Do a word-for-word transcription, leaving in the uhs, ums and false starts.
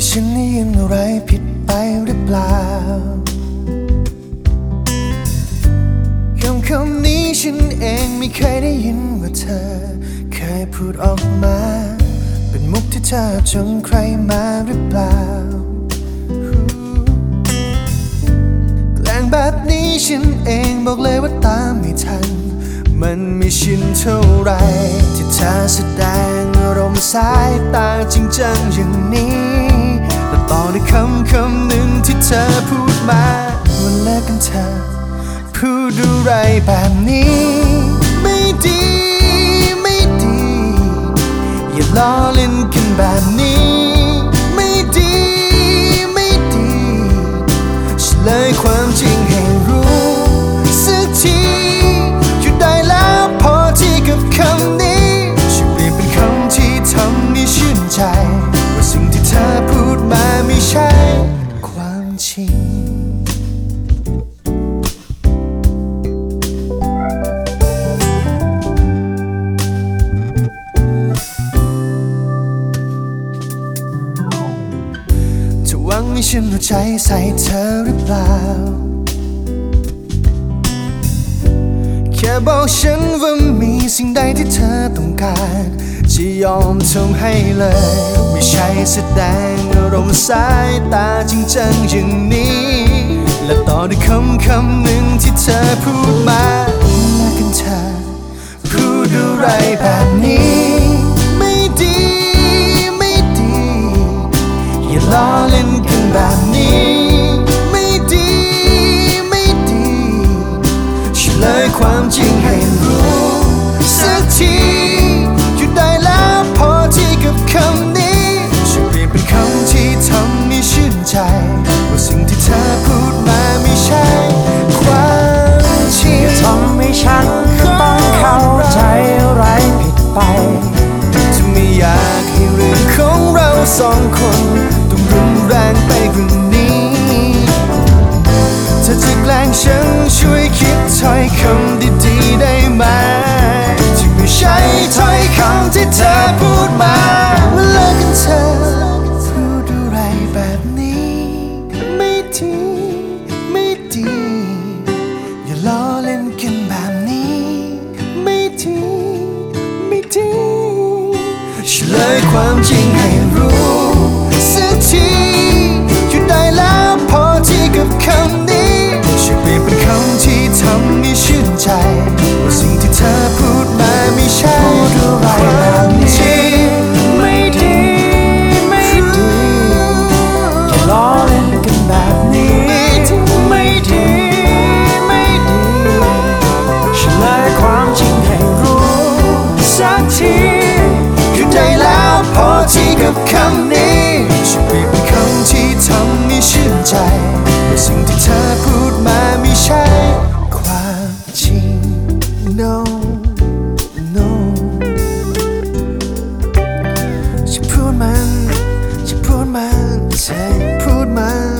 นี่ฉันได้ยินอะไรผิดไปหรือเปล่าคำคำนี้ฉันเองไม่เคยได้ยินว่าเธอเคยพูดออกมาเป็นมุกที่เธอจงใครมาหรือเปล่าแกล้งแบบนี้ฉันเองบอกเลยว่าตามไม่ทันมันไม่ชินเท่าไรที่เธอแสดงอารมณ์สายตาจริงจังอย่างนี้และต่อด้วยคำคำหนึ่งที่เธอพูดมาว่าเลิกกันเธอพูดอะไรแบบนี้ไม่ดีไม่ดีอย่าล้อเล่นกันแบบนี้ไม่ดีไม่ดีฉันเลยความจริงให้รู้สักทีหยุดได้แล้วพอที่กับคำนี้ช่วยเปลี่ยนเป็นคำที่ทำให้ชื่นใจว่าสิ่งที่เธอพูดมาไม่ใช่ความจริงหวังให้ฉันเอาใจใส่เธอหรือเปล่าแค่บอกฉันว่ามีสิ่งใดที่เธอต้องการจะยอมทำให้เลยไม่ใช่แสดงอารมณ์สายตาจริงจังอย่างนี้และต่อด้วยคำคำหนึ่งที่เธอพูดมาเลิกกันเธอพูดอะไรแบบนี้ไม่ดีไม่ดีอย่าล้อเล่นกันแบบนี้ไม่ดีไม่ดีช่วยเลยความจริงให้รู้สักทีหยุดได้แล้วพอที่กับคำนี้ช่วยเปลี่ยนเป็นคำที่ทำให้ชื่นใจว่าสิ่งที่เธอพูดมาไม่ใช่ความจริงอย่าทำให้ฉันต้องเข้าใจอะไรผิดไปจะไม่อยากให้เรื่องของเราสองคนต้องรุนแรงไปกว่านี้เธอจะแกล้งฉันช่วยคิดถ้อยคำดีๆได้ไหมที่ไม่ใช่ถ้อยคำที่เธอพูดมาว่าเลิกกันเธอพูดอะไรแบบนี้ไม่ดีไม่ดีอย่าล้อเล่นกันแบบนี้ไม่ดีไม่ดีช่วยเลยความจริงให้รู้สักทีหยุดได้แล้วพอที่กับคำนี้ช่วยเปลี่ยนเป็นคำที่ทำให้ชื่นใจว่าสิ่งที่เธอพูดมาไม่ใช่ความจริงไม่ดีไม่ดีอย่าล้อเล่นกันแบบนี้ไม่ดีไม่ดีช่วยเลยความจริงให้รู้สักทีหยุดได้แล้วพอที่กับคำนี้ช่วยเปลี่ยนเป็นคำที่ทำให้ชื่นใจว่าสิ่งที่เธอพูดมาไม่ใช่ความจริง no no จะพูดมันจะพูดมันเธอพูดมัน